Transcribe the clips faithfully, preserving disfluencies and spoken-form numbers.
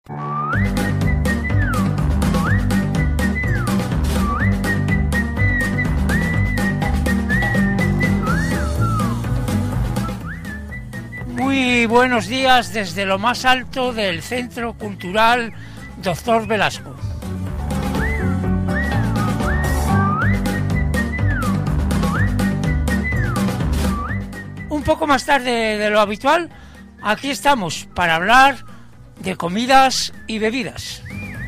Muy buenos días desde lo más alto del Centro Cultural Doctor Velasco. Un poco más tarde de lo habitual, aquí estamos para hablar de comidas y bebidas.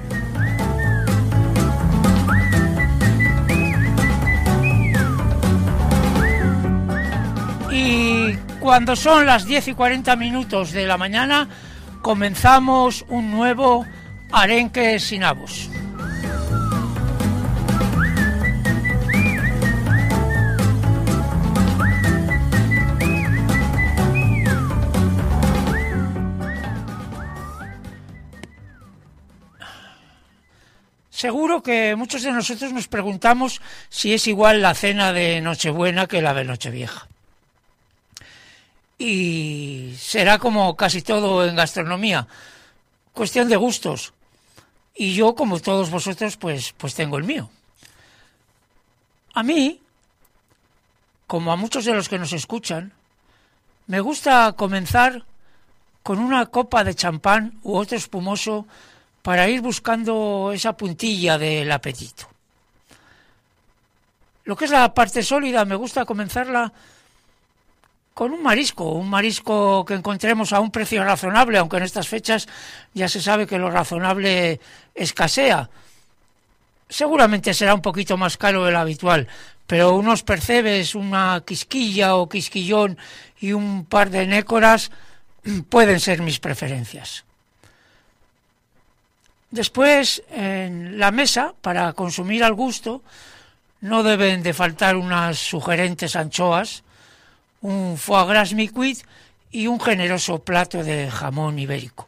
Y cuando son las diez y cuarenta minutos de la mañana, comenzamos un nuevo Arenque Sinabos. Seguro que muchos de nosotros nos preguntamos si es igual la cena de Nochebuena que la de Nochevieja. Y será como casi todo en gastronomía, cuestión de gustos. Y yo, como todos vosotros, pues, pues tengo el mío. A mí, como a muchos de los que nos escuchan, me gusta comenzar con una copa de champán u otro espumoso para ir buscando esa puntilla del apetito. Lo que es la parte sólida, me gusta comenzarla con un marisco, un marisco que encontremos a un precio razonable, aunque en estas fechas ya se sabe que lo razonable escasea. Seguramente será un poquito más caro de lo habitual, pero unos percebes, una quisquilla o quisquillón y un par de nécoras pueden ser mis preferencias. Después, en la mesa, para consumir al gusto, no deben de faltar unas sugerentes anchoas, un foie gras mi-cuit y un generoso plato de jamón ibérico.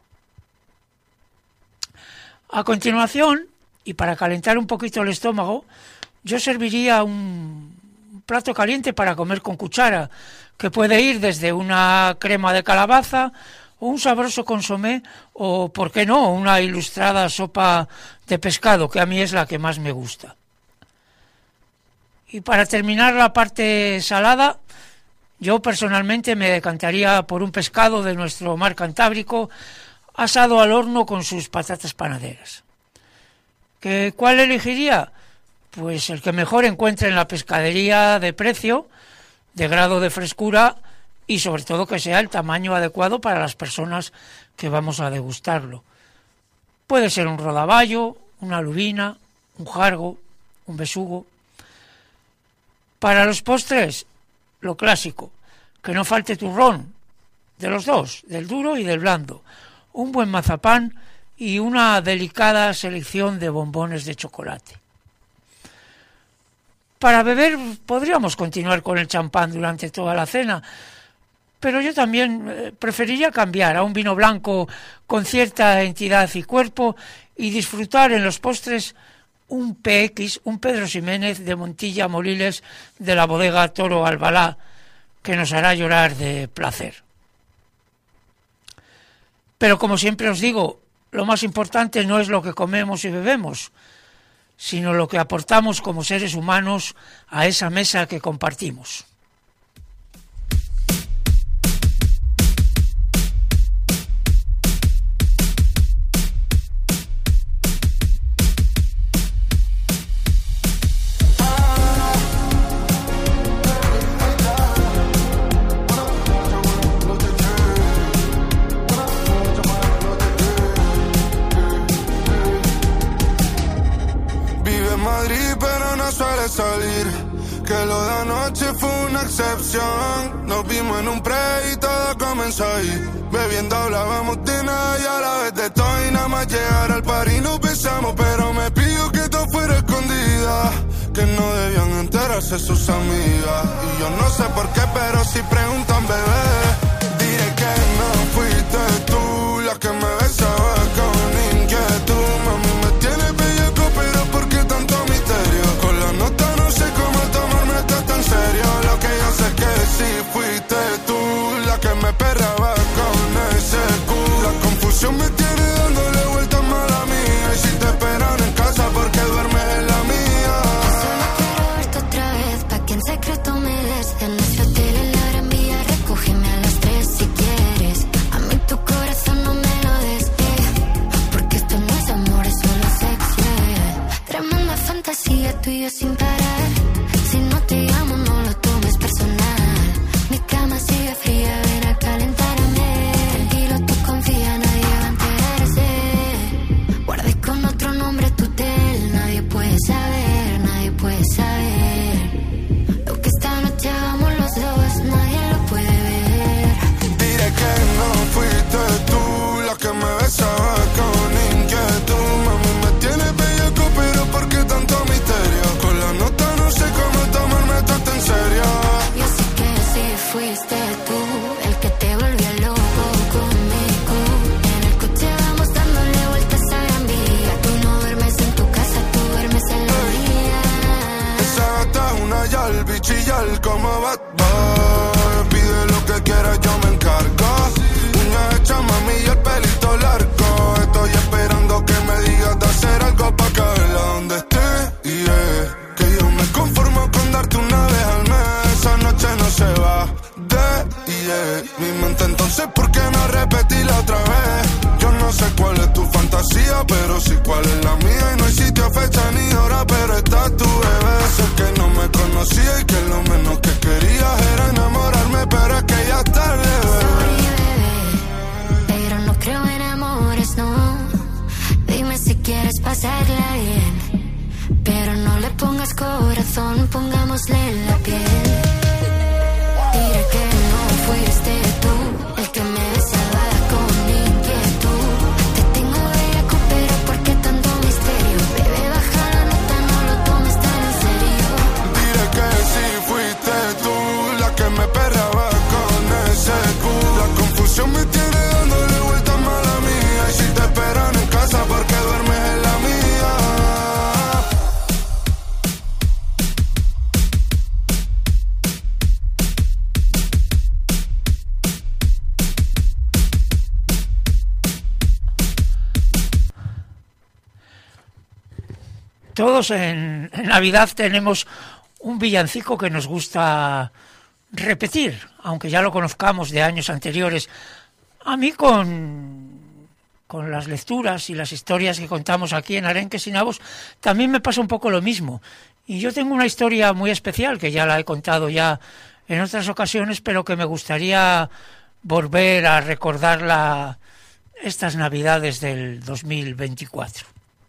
A continuación, y para calentar un poquito el estómago, yo serviría un plato caliente para comer con cuchara, que puede ir desde una crema de calabaza, o un sabroso consomé, o, por qué no, una ilustrada sopa de pescado, que a mí es la que más me gusta. Y para terminar la parte salada, yo personalmente me decantaría por un pescado de nuestro mar Cantábrico, asado al horno con sus patatas panaderas. ¿Que cuál elegiría? Pues el que mejor encuentre en la pescadería de precio, de grado de frescura, y sobre todo que sea el tamaño adecuado para las personas que vamos a degustarlo. Puede ser un rodaballo, una lubina, un jargo, un besugo. Para los postres, lo clásico, que no falte turrón, de los dos, del duro y del blando, un buen mazapán y una delicada selección de bombones de chocolate. Para beber podríamos continuar con el champán durante toda la cena, pero yo también eh, preferiría cambiar a un vino blanco con cierta entidad y cuerpo y disfrutar en los postres un P X, un Pedro Ximénez de Montilla Moliles de la bodega Toro Albalá, que nos hará llorar de placer. Pero como siempre os digo, lo más importante no es lo que comemos y bebemos, sino lo que aportamos como seres humanos a esa mesa que compartimos. Salir, que lo de anoche fue una excepción. Nos vimos en un pre y todo comenzó ahí. Bebiendo hablábamos de nada y a la vez de todo. Y nada más llegar al party no pensamos, pero me pidió que todo fuera escondida, que no debían enterarse sus amigas. Y yo no sé por qué, pero si preguntan, bebé, diré que no fuiste tú la que me besaba con inquietud. Mami, me tienes bellaco, pero ¿por qué tanto misterio? Con la nota no sé cómo tomarme esto tan serio. Lo que yo sé es que sí fuiste tú la que me perraba con ese culo. La confusión me tiene dándole vuelta bestial como Bad Boy. Pide lo que quieras, yo me encargo. Uñas hechas, mami, y el pelito largo. Estoy esperando que me digas de hacer algo pa' caerla donde esté. Yeah. Que yo me conformo con darte una vez al mes. Esa noche no se va de yeah. Mi mente entonces, ¿por qué no repetirla otra vez? Yo no sé cuál es tu fantasía, pero sí cuál es la mía. Y no hay sitio, fecha ni hora, pero está tu bebé. Sé que no me conocía y que lo menos que querías era enamorarme, pero es que ya es tarde, bebé. Pero no creo en amores, no. Dime si quieres pasarla bien, pero no le pongas corazón, pongámosle en la piel. Diré que no fuiste tú el que me besaba con inquietud. Te tengo bellaco, pero ¿por qué tanto misterio? Bebé, baja la nota, no lo tomes tan en serio. Diré que sí fuiste tú la que me perreaba con ese cu. La confusión me tiene dándole vueltas mala mía. Y si te esperan en casa, ¿por qué duermes en la mía? Todos en, en Navidad tenemos un villancico que nos gusta repetir, aunque ya lo conozcamos de años anteriores. A mí con, con las lecturas y las historias que contamos aquí en Arenques y Nabos también me pasa un poco lo mismo. Y yo tengo una historia muy especial, que ya la he contado ya en otras ocasiones, pero que me gustaría volver a recordarla estas Navidades del dos mil veinticuatro.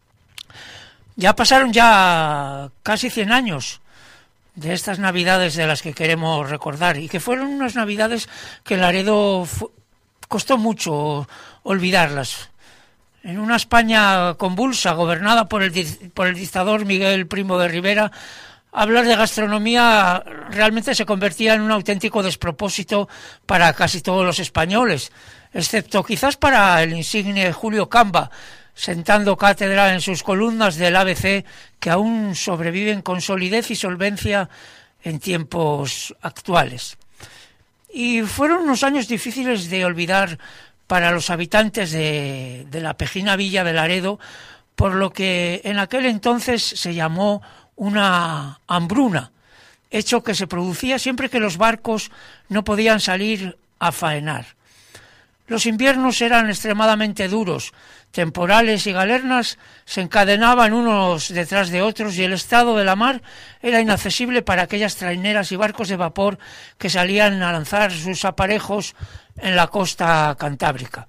Ya pasaron ya casi cien años de estas Navidades de las que queremos recordar, y que fueron unas Navidades que Laredo fu- costó mucho olvidarlas. En una España convulsa, gobernada por el, por el dictador Miguel Primo de Rivera, hablar de gastronomía realmente se convertía en un auténtico despropósito para casi todos los españoles, excepto quizás para el insigne Julio Camba, sentando cátedra en sus columnas del A B C, que aún sobreviven con solidez y solvencia en tiempos actuales. Y fueron unos años difíciles de olvidar para los habitantes de, de la pejina villa de Laredo, por lo que en aquel entonces se llamó una hambruna, hecho que se producía siempre que los barcos no podían salir a faenar. Los inviernos eran extremadamente duros, temporales y galernas se encadenaban unos detrás de otros y el estado de la mar era inaccesible para aquellas traineras y barcos de vapor que salían a lanzar sus aparejos en la costa cantábrica.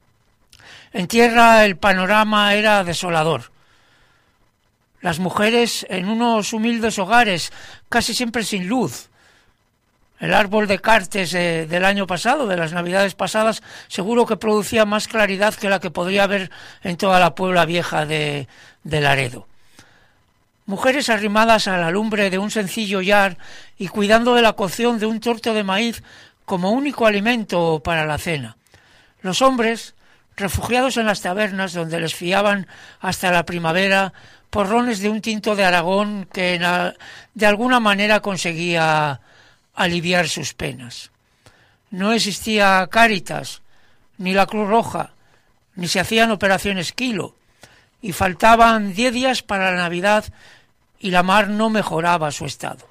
En tierra el panorama era desolador. Las mujeres en unos humildes hogares, casi siempre sin luz. El árbol de cartes eh, del año pasado, de las Navidades pasadas, seguro que producía más claridad que la que podría haber en toda la Puebla Vieja de, de Laredo. Mujeres arrimadas a la lumbre de un sencillo yar y cuidando de la cocción de un torto de maíz como único alimento para la cena. Los hombres, refugiados en las tabernas donde les fiaban hasta la primavera porrones de un tinto de Aragón que en, de alguna manera conseguía aliviar sus penas. No existía Cáritas, ni la Cruz Roja, ni se hacían operaciones Kilo, y faltaban diez días para la Navidad y la mar no mejoraba su estado.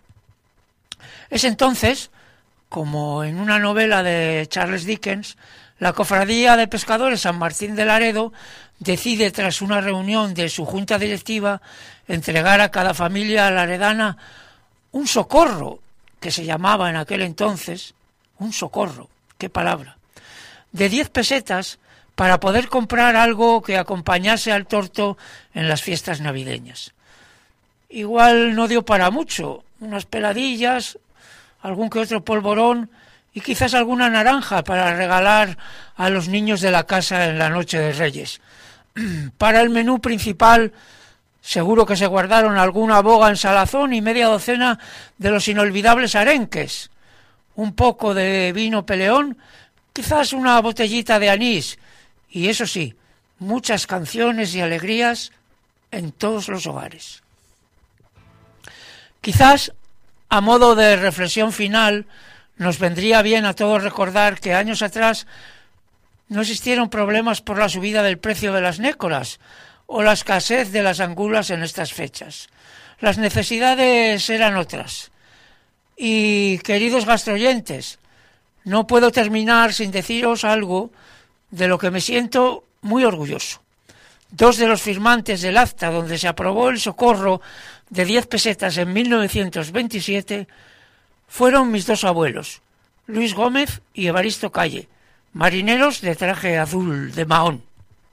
Es entonces, como en una novela de Charles Dickens, la Cofradía de Pescadores San Martín de Laredo decide, tras una reunión de su junta directiva, entregar a cada familia laredana un socorro, que se llamaba en aquel entonces, un socorro, qué palabra, de diez pesetas para poder comprar algo que acompañase al torto en las fiestas navideñas. Igual no dio para mucho, unas peladillas, algún que otro polvorón y quizás alguna naranja para regalar a los niños de la casa en la noche de Reyes. Para el menú principal seguro que se guardaron alguna boga en salazón y media docena de los inolvidables arenques, un poco de vino peleón, quizás una botellita de anís, y eso sí, muchas canciones y alegrías en todos los hogares. Quizás A modo de reflexión final, nos vendría bien a todos recordar que años atrás no existieron problemas por la subida del precio de las nécoras o la escasez de las angulas en estas fechas. Las necesidades eran otras. Y, queridos gastroyentes, no puedo terminar sin deciros algo de lo que me siento muy orgulloso. Dos de los firmantes del acta donde se aprobó el socorro de diez pesetas en mil novecientos veintisiete fueron mis dos abuelos, Luis Gómez y Evaristo Calle, marineros de traje azul de Mahón.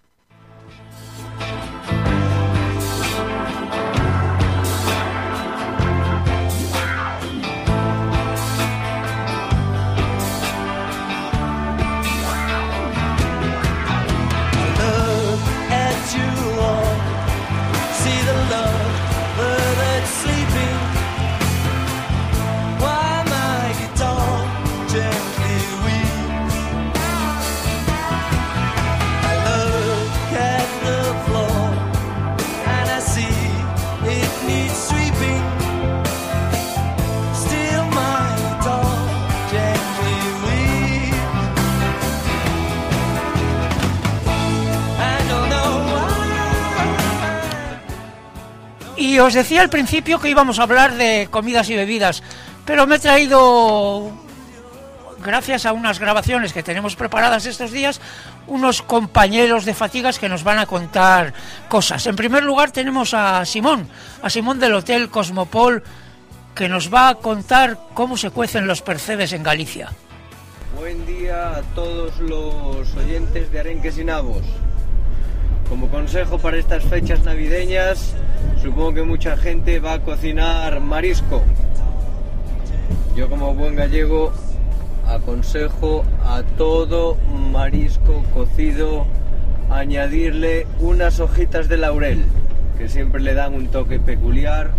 Y os decía al principio que íbamos a hablar de comidas y bebidas, pero me he traído, gracias a unas grabaciones que tenemos preparadas estos días, unos compañeros de fatigas que nos van a contar cosas. En primer lugar tenemos a Simón, a Simón del Hotel Cosmopol, que nos va a contar cómo se cuecen los percebes en Galicia. Buen día a todos los oyentes de Arenques y Nabos. Como consejo para estas fechas navideñas, supongo que mucha gente va a cocinar marisco. Yo, como buen gallego, aconsejo a todo marisco cocido añadirle unas hojitas de laurel, que siempre le dan un toque peculiar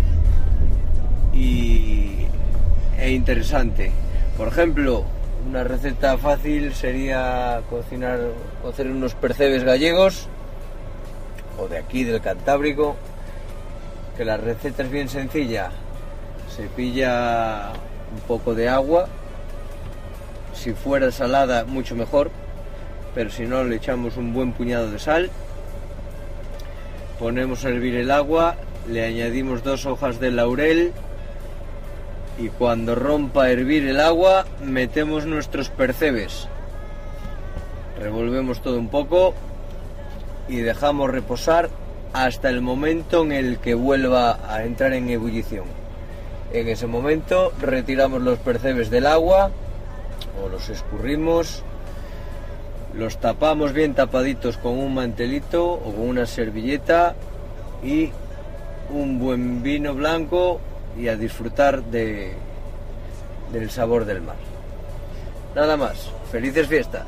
y, e interesante. Por ejemplo, una receta fácil sería cocinar, cocer unos percebes gallegos o de aquí del Cantábrico, que la receta es bien sencilla. Se pilla un poco de agua, si fuera salada mucho mejor, pero si no le echamos un buen puñado de sal, ponemos a hervir el agua, le añadimos dos hojas de laurel y cuando rompa a hervir el agua metemos nuestros percebes, revolvemos todo un poco y dejamos reposar hasta el momento en el que vuelva a entrar en ebullición. En ese momento retiramos los percebes del agua o los escurrimos, los tapamos bien tapaditos con un mantelito o con una servilleta y un buen vino blanco y a disfrutar de, del sabor del mar. Nada más, felices fiestas.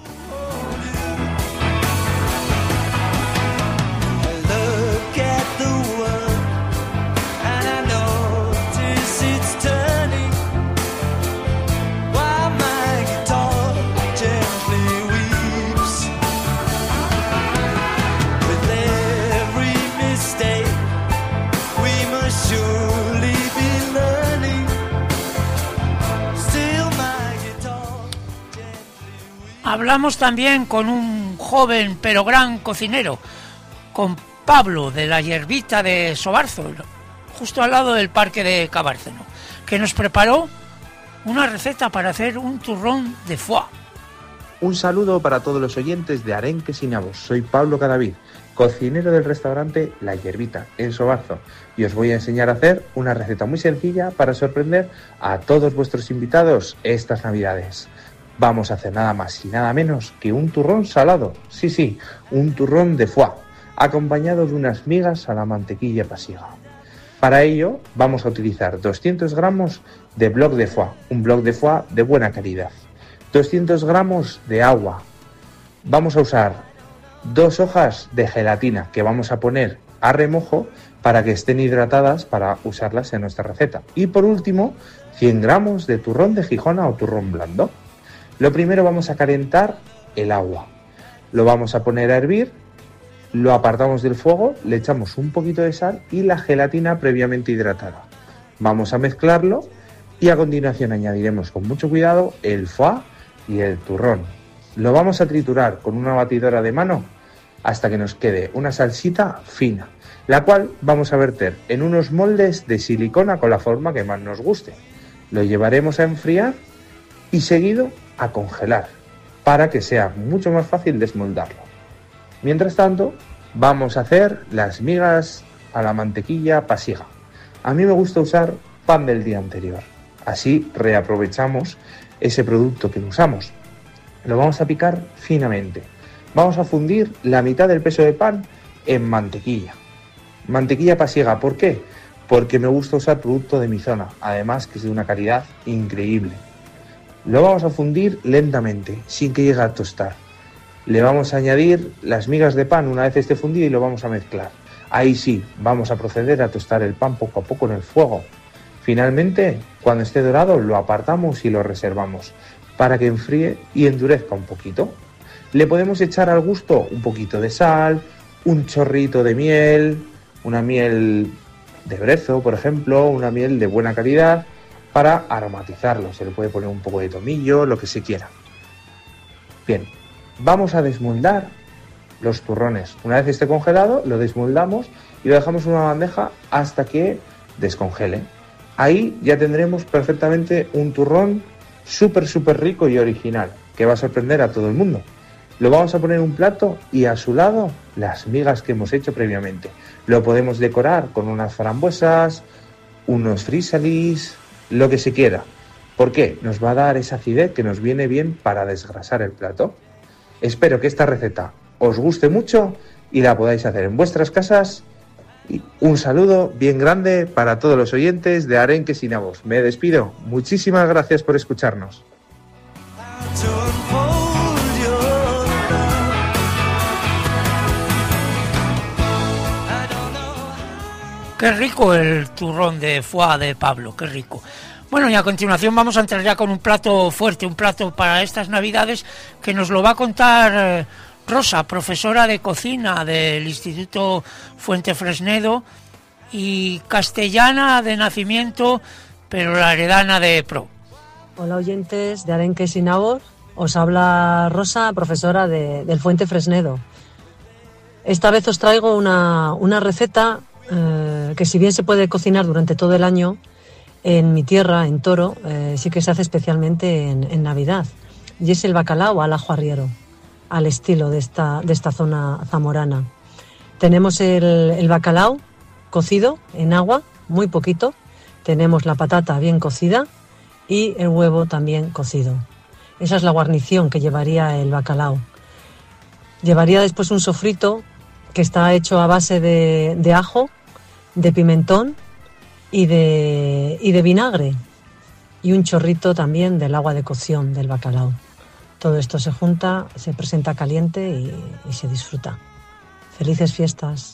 Hablamos también con un joven pero gran cocinero, con Pablo de la Yerbita de Sobarzo, justo al lado del parque de Cabárceno, que nos preparó una receta para hacer un turrón de foie. Un saludo para todos los oyentes de Arenques y Nabos. Soy Pablo Cadavid, cocinero del restaurante La Yerbita en Sobarzo, y os voy a enseñar a hacer una receta muy sencilla para sorprender a todos vuestros invitados estas Navidades. Vamos a hacer nada más y nada menos que un turrón salado, sí, sí, un turrón de foie, acompañado de unas migas a la mantequilla pasiega. Para ello vamos a utilizar doscientos gramos de bloc de foie, un bloc de foie de buena calidad, doscientos gramos de agua, vamos a usar dos hojas de gelatina que vamos a poner a remojo para que estén hidratadas para usarlas en nuestra receta, y por último cien gramos de turrón de Gijona o turrón blando. Lo primero, vamos a calentar el agua, lo vamos a poner a hervir, lo apartamos del fuego, le echamos un poquito de sal y la gelatina previamente hidratada. Vamos a mezclarlo y a continuación añadiremos con mucho cuidado el foie y el turrón. Lo vamos a triturar con una batidora de mano hasta que nos quede una salsita fina, la cual vamos a verter en unos moldes de silicona con la forma que más nos guste. Lo llevaremos a enfriar y seguido a congelar para que sea mucho más fácil desmoldarlo. Mientras tanto, vamos a hacer las migas a la mantequilla pasiega. A mí me gusta usar pan del día anterior, así reaprovechamos ese producto que usamos. Lo vamos a picar finamente. Vamos a fundir la mitad del peso de pan en mantequilla. Mantequilla pasiega, ¿por qué? Porque me gusta usar producto de mi zona, además que es de una calidad increíble. Lo vamos a fundir lentamente, sin que llegue a tostar. Le vamos a añadir las migas de pan una vez esté fundido y lo vamos a mezclar. Ahí sí, vamos a proceder a tostar el pan poco a poco en el fuego. Finalmente, cuando esté dorado, lo apartamos y lo reservamos para que enfríe y endurezca un poquito. Le podemos echar al gusto un poquito de sal, un chorrito de miel, una miel de brezo, por ejemplo, una miel de buena calidad para aromatizarlo. Se le puede poner un poco de tomillo, lo que se quiera. Bien, vamos a desmoldar los turrones. Una vez esté congelado, lo desmoldamos y lo dejamos en una bandeja hasta que descongele. Ahí ya tendremos perfectamente un turrón súper, súper rico y original, que va a sorprender a todo el mundo. Lo vamos a poner en un plato y a su lado las migas que hemos hecho previamente. Lo podemos decorar con unas frambuesas, unos frisalis, lo que se quiera. ¿Por qué? Nos va a dar esa acidez que nos viene bien para desgrasar el plato. Espero que esta receta os guste mucho y la podáis hacer en vuestras casas. Y un saludo bien grande para todos los oyentes de Arenques sin Nabos. Me despido. Muchísimas gracias por escucharnos. Qué rico el turrón de foie de Pablo, qué rico. Bueno, y a continuación vamos a entrar ya con un plato fuerte, un plato para estas Navidades que nos lo va a contar eh, Rosa, profesora de cocina del Instituto Fuente Fresnedo y castellana de nacimiento, pero la heredana de pro. Hola oyentes de Arenques y Nabos, os habla Rosa, profesora de, del Fuente Fresnedo. Esta vez os traigo una, una receta eh, que si bien se puede cocinar durante todo el año, en mi tierra, en Toro, eh, sí que se hace especialmente en, en Navidad, y es el bacalao al ajo arriero, al estilo de esta, de esta zona zamorana. Tenemos el, el bacalao cocido en agua, muy poquito, tenemos la patata bien cocida y el huevo también cocido. Esa es la guarnición que llevaría el bacalao. Llevaría después un sofrito que está hecho a base de, de ajo, de pimentón y de, y de vinagre, y un chorrito también del agua de cocción del bacalao. Todo esto se junta, se presenta caliente y, y se disfruta. Felices fiestas.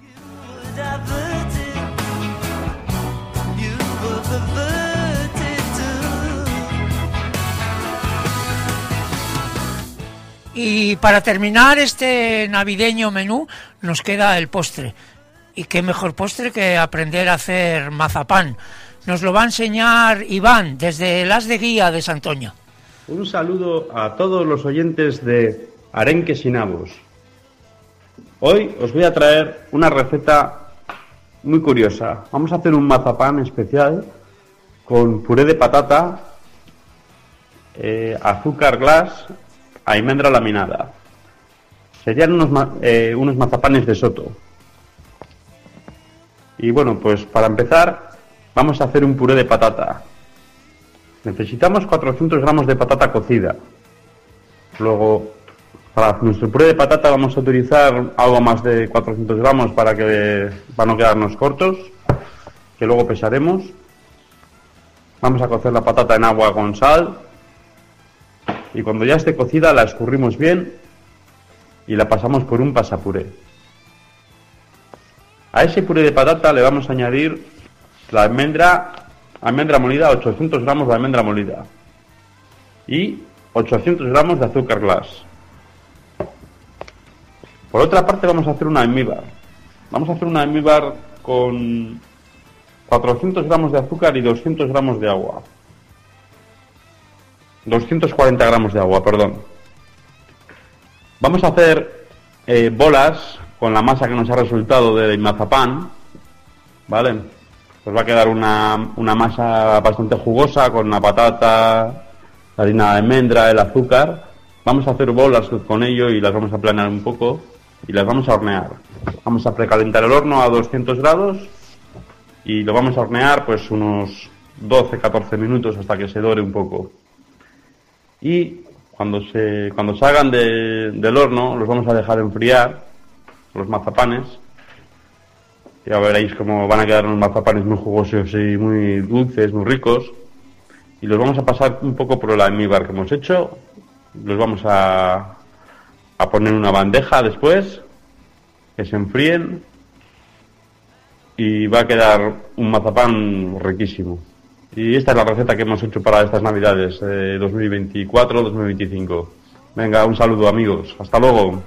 Y para terminar este navideño menú nos queda el postre. Y qué mejor postre que aprender a hacer mazapán. Nos lo va a enseñar Iván desde Las de Guía de Santoña. Un saludo a todos los oyentes de Arenques y Nabos. Hoy os voy a traer una receta muy curiosa. Vamos a hacer un mazapán especial con puré de patata, eh, azúcar glass, almendra laminada. Serían unos, ma- eh, unos mazapanes de Soto. Y bueno, pues para empezar vamos a hacer un puré de patata. Necesitamos cuatrocientos gramos de patata cocida. Luego, para nuestro puré de patata vamos a utilizar algo más de cuatrocientos gramos para que para no quedarnos cortos, que luego pesaremos. Vamos a cocer la patata en agua con sal y cuando ya esté cocida la escurrimos bien y la pasamos por un pasapuré. A ese puré de patata le vamos a añadir la almendra, almendra molida, ochocientos gramos de almendra molida y ochocientos gramos de azúcar glass. Por otra parte vamos a hacer una almíbar. Vamos a hacer una almíbar con cuatrocientos gramos de azúcar y doscientos gramos de agua. doscientos cuarenta gramos de agua, perdón. Vamos a hacer eh, bolas con la masa que nos ha resultado del mazapán, ¿vale? Pues va a quedar una, una masa bastante jugosa con la patata, la harina de almendra, el azúcar. Vamos a hacer bolas con ello y las vamos a planear un poco y las vamos a hornear. Vamos a precalentar el horno a doscientos grados y lo vamos a hornear pues unos doce a catorce minutos hasta que se dore un poco. Y cuando se cuando salgan de, del horno los vamos a dejar enfriar, los mazapanes. Ya veréis cómo van a quedar unos mazapanes muy jugosos y muy dulces, muy ricos. Y los vamos a pasar un poco por el almíbar que hemos hecho. Los vamos a, a poner en una bandeja después, que se enfríen. Y va a quedar un mazapán riquísimo. Y esta es la receta que hemos hecho para estas navidades, eh, dos mil veinticuatro dos mil veinticinco. Venga, un saludo amigos, hasta luego.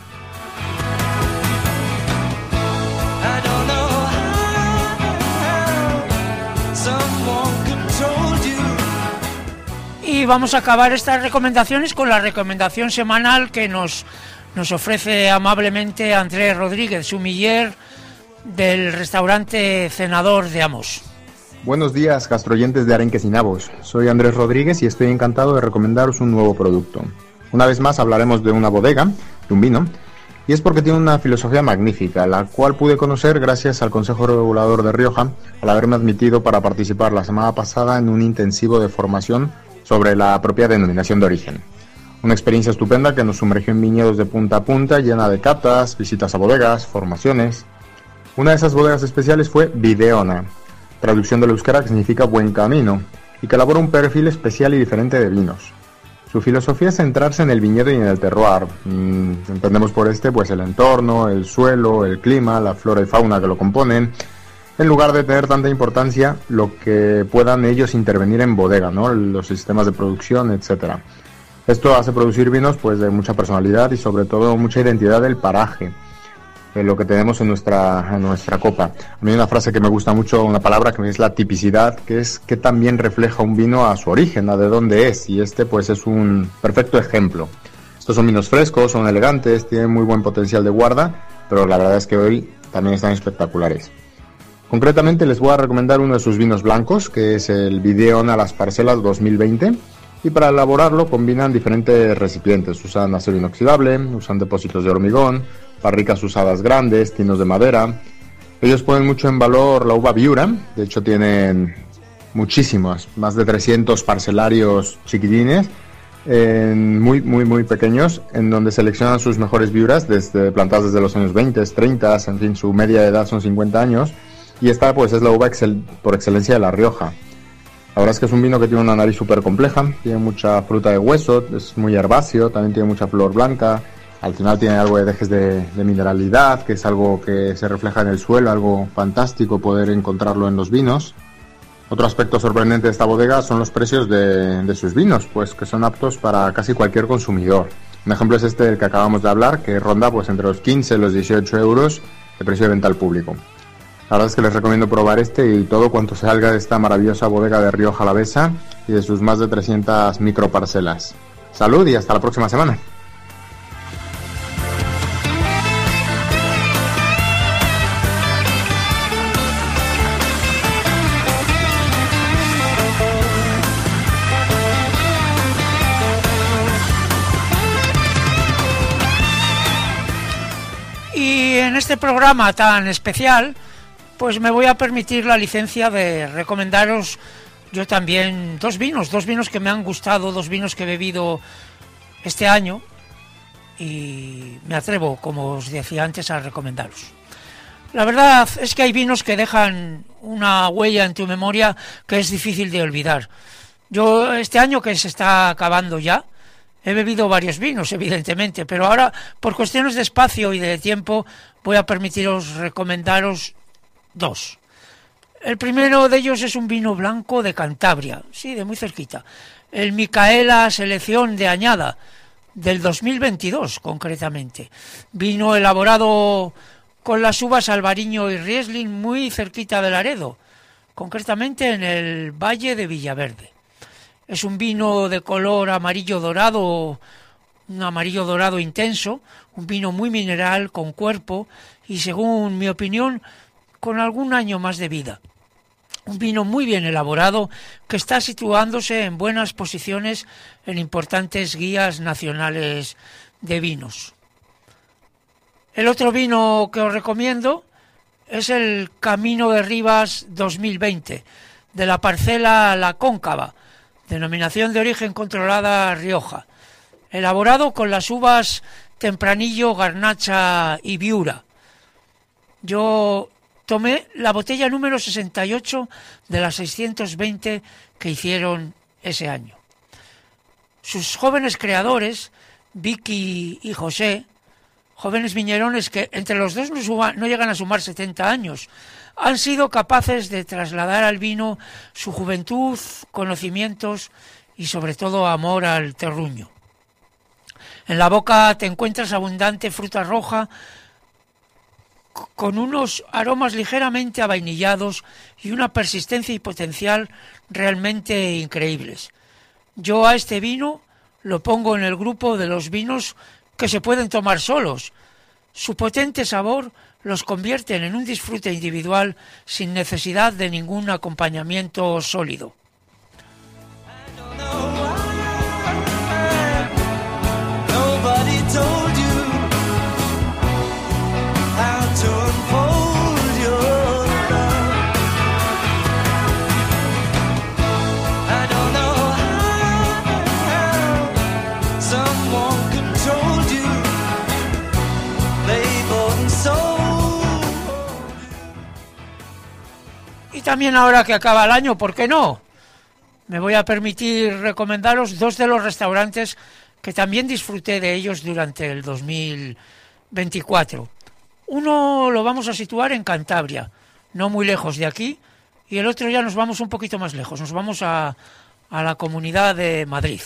Y vamos a acabar estas recomendaciones con la recomendación semanal que nos, nos ofrece amablemente Andrés Rodríguez, sumiller del restaurante Cenador de Amos. Buenos días, gastroyentes de Arenques y Nabos. Soy Andrés Rodríguez y estoy encantado de recomendaros un nuevo producto. Una vez más hablaremos de una bodega, de un vino, y es porque tiene una filosofía magnífica, la cual pude conocer gracias al Consejo Regulador de Rioja, al haberme admitido para participar la semana pasada en un intensivo de formación sobre la propia denominación de origen. Una experiencia estupenda que nos sumergió en viñedos de punta a punta, llena de catas, visitas a bodegas, formaciones. Una de esas bodegas especiales fue Videona, traducción del euskera que significa buen camino, y que elabora un perfil especial y diferente de vinos. Su filosofía es centrarse en el viñedo y en el terroir. Mm, entendemos por este pues el entorno, el suelo, el clima, la flora y fauna que lo componen, en lugar de tener tanta importancia lo que puedan ellos intervenir en bodega, ¿no? Los sistemas de producción, etcétera. Esto hace producir vinos pues de mucha personalidad y sobre todo mucha identidad del paraje, de lo que tenemos en nuestra, en nuestra copa. A mí hay una frase que me gusta mucho, una palabra que es la tipicidad, que es que también refleja un vino a su origen, a de dónde es, y este pues es un perfecto ejemplo. Estos son vinos frescos, son elegantes, tienen muy buen potencial de guarda, pero la verdad es que hoy también están espectaculares. Concretamente les voy a recomendar uno de sus vinos blancos, que es el Videona Las Parcelas dos mil veinte, y para elaborarlo combinan diferentes recipientes. Usan acero inoxidable, usan depósitos de hormigón, barricas usadas grandes, tinos de madera. Ellos ponen mucho en valor la uva Viura, de hecho tienen muchísimos, más de trescientos parcelarios chiquitines, en muy muy muy pequeños, en donde seleccionan sus mejores viuras, desde plantadas desde los años veinte, treinta, en fin, su media de edad son cincuenta años, y esta pues es la uva excel, por excelencia de La Rioja. La verdad es que es un vino que tiene una nariz súper compleja, tiene mucha fruta de hueso, es muy herbáceo, también tiene mucha flor blanca, al final tiene algo de dejes de, de mineralidad, que es algo que se refleja en el suelo, algo fantástico poder encontrarlo en los vinos. Otro aspecto sorprendente de esta bodega son los precios de, de sus vinos, pues que son aptos para casi cualquier consumidor. Un ejemplo es este del que acabamos de hablar, que ronda pues entre los quince y los dieciocho euros de precio de venta al público. La verdad es que les recomiendo probar este y todo cuanto salga de esta maravillosa bodega de Rioja Alavesa y de sus más de trescientas microparcelas. Salud y hasta la próxima semana. Y en este programa tan especial, pues me voy a permitir la licencia de recomendaros yo también dos vinos, dos vinos que me han gustado, dos vinos que he bebido este año y me atrevo, como os decía antes, a recomendaros. La verdad es que hay vinos que dejan una huella en tu memoria que es difícil de olvidar. Yo este año, que se está acabando ya, he bebido varios vinos, evidentemente, pero ahora, por cuestiones de espacio y de tiempo, voy a permitiros recomendaros dos. El primero de ellos es un vino blanco de Cantabria, sí, de muy cerquita. El Micaela Selección de Añada, del dos mil veintidós, concretamente. Vino elaborado con las uvas Albariño y Riesling muy cerquita de Laredo. concretamente en el Valle de Villaverde. Es un vino de color amarillo dorado, un amarillo dorado intenso, un vino muy mineral, con cuerpo y, según mi opinión, con algún año más de vida. Un vino muy bien elaborado que está situándose en buenas posiciones en importantes guías nacionales de vinos. El otro vino que os recomiendo es el Camino de Rivas dos mil veinte, de la parcela La Cóncava, denominación de origen controlada Rioja, elaborado con las uvas Tempranillo, Garnacha y Viura. Yo tomé la botella número sesenta y ocho de las seiscientos veinte que hicieron ese año. Sus jóvenes creadores, Vicky y José, jóvenes viñerones que entre los dos no, suba, no llegan a sumar setenta años, han sido capaces de trasladar al vino su juventud, conocimientos y sobre todo amor al terruño. En la boca te encuentras abundante fruta roja con unos aromas ligeramente avainillados y una persistencia y potencial realmente increíbles. Yo a este vino lo pongo en el grupo de los vinos que se pueden tomar solos. Su potente sabor los convierten en un disfrute individual sin necesidad de ningún acompañamiento sólido. Y también ahora que acaba el año, ¿por qué no? Me voy a permitir recomendaros dos de los restaurantes que también disfruté de ellos durante el dos mil veinticuatro. Uno lo vamos a situar en Cantabria, no muy lejos de aquí, y el otro ya nos vamos un poquito más lejos, nos vamos a, a la Comunidad de Madrid.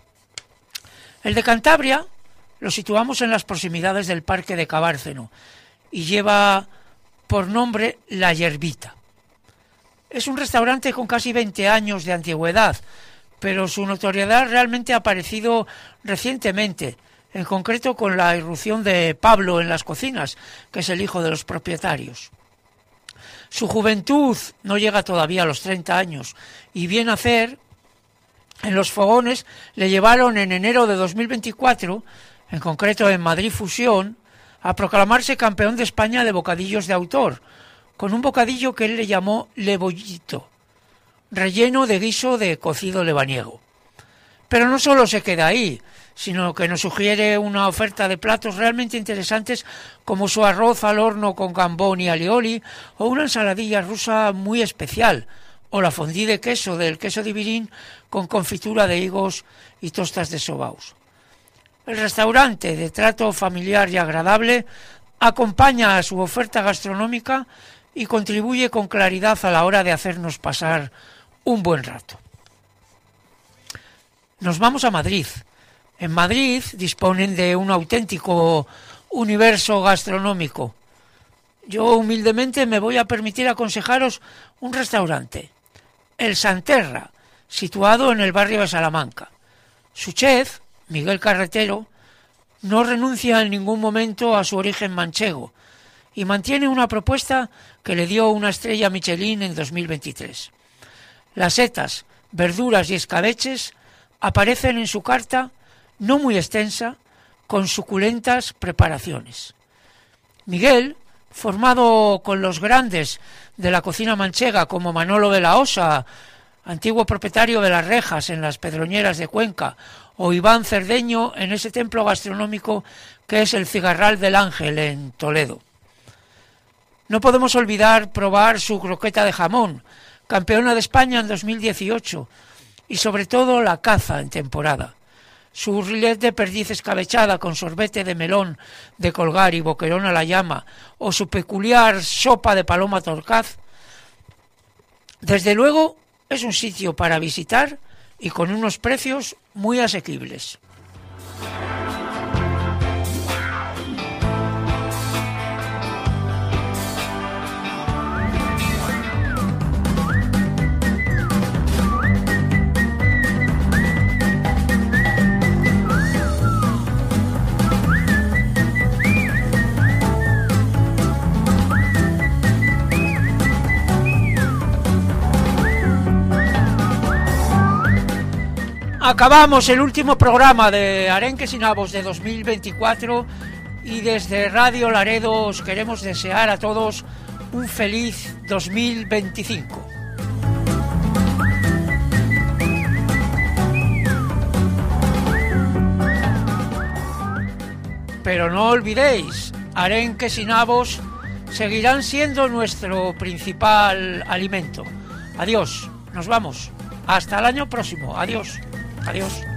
El de Cantabria lo situamos en las proximidades del Parque de Cabárceno y lleva por nombre La Yerbita. Es un restaurante con casi veinte años de antigüedad, pero su notoriedad realmente ha aparecido recientemente, en concreto con la irrupción de Pablo en las cocinas, que es el hijo de los propietarios. Su juventud no llega todavía a los treinta años y bien hacer en los fogones le llevaron en enero de dos mil veinticuatro, en concreto en Madrid Fusión, a proclamarse campeón de España de bocadillos de autor, con un bocadillo que él le llamó lebollito, relleno de guiso de cocido lebaniego. Pero no solo se queda ahí, sino que nos sugiere una oferta de platos realmente interesantes como su arroz al horno con gambón y alioli, o una ensaladilla rusa muy especial, o la fondue de queso del queso divirín con confitura de higos y tostas de sobaos. El restaurante, de trato familiar y agradable, acompaña a su oferta gastronómica y contribuye con claridad a la hora de hacernos pasar un buen rato. Nos vamos a Madrid. En Madrid disponen de un auténtico universo gastronómico. Yo humildemente me voy a permitir aconsejaros un restaurante, El Santerra, situado en el barrio de Salamanca. Su chef, Miguel Carretero, no renuncia en ningún momento a su origen manchego y mantiene una propuesta que le dio una estrella Michelin en dos mil veintitrés. Las setas, verduras y escabeches aparecen en su carta no muy extensa, con suculentas preparaciones. Miguel, formado con los grandes de la cocina manchega como Manolo de la Osa, antiguo propietario de Las Rejas en las Pedroñeras de Cuenca, o Iván Cerdeño en ese templo gastronómico que es el Cigarral del Ángel en Toledo. No podemos olvidar probar su croqueta de jamón, campeona de España en dos mil dieciocho, y sobre todo la caza en temporada. Su roulet de perdiz escabechada con sorbete de melón de colgar y boquerón a la llama, o su peculiar sopa de paloma torcaz. Desde luego es un sitio para visitar y con unos precios muy asequibles. acabamos el último programa de Arenques y Nabos de dos mil veinticuatro y desde Radio Laredo os queremos desear a todos un feliz dos mil veinticinco. Pero no olvidéis, arenques y nabos seguirán siendo nuestro principal alimento. Adiós, nos vamos. Hasta el año próximo. Adiós, adiós.